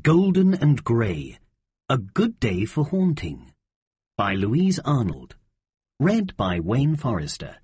Golden and Grey, A Good Day for Haunting, by Louise Arnold. Read by Wayne Forrester.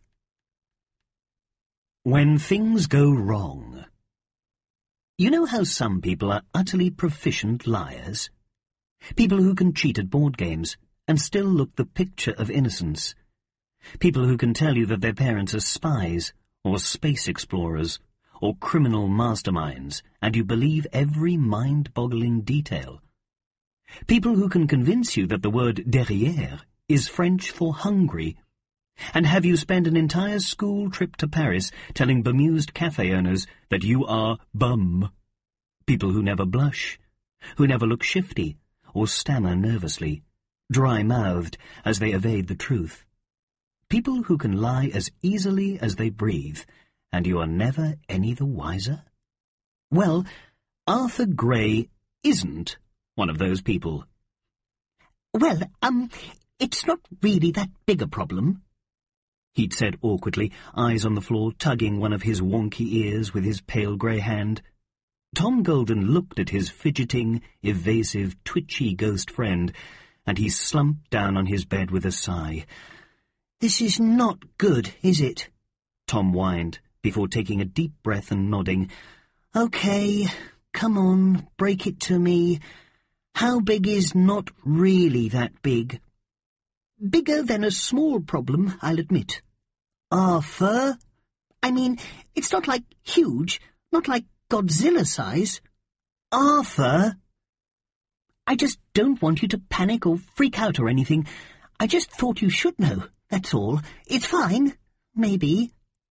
When things go wrong. You know how some people are utterly proficient liars? People who can cheat at board games and still look the picture of innocence. People who can tell you that their parents are spies, or space explorers, or criminal masterminds, and you believe every mind-boggling detail. People who can convince you that the word derrière is French for hungry, and have you spend an entire school trip to Paris telling bemused cafe owners that you are bum. People who never blush, who never look shifty, or stammer nervously, dry-mouthed as they evade the truth. People who can lie as easily as they breathe, and you are never any the wiser? Well, Arthur Gray isn't one of those people. Well, it's not really that big a problem, he'd said awkwardly, eyes on the floor, tugging one of his wonky ears with his pale grey hand. Tom Golden looked at his fidgeting, evasive, twitchy ghost friend, and he slumped down on his bed with a sigh. "This is not good, is it?" Tom whined, before taking a deep breath and nodding. "Okay, come on, break it to me. How big is not really that big?" "Bigger than a small problem, I'll admit." "Arthur? I mean, it's not like huge, not like Godzilla size." "Arthur? I just don't want you to panic or freak out or anything. I just thought you should know, that's all. It's fine, maybe."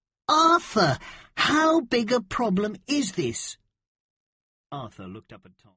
"Arthur, how big a problem is this?" Arthur looked up at Tom.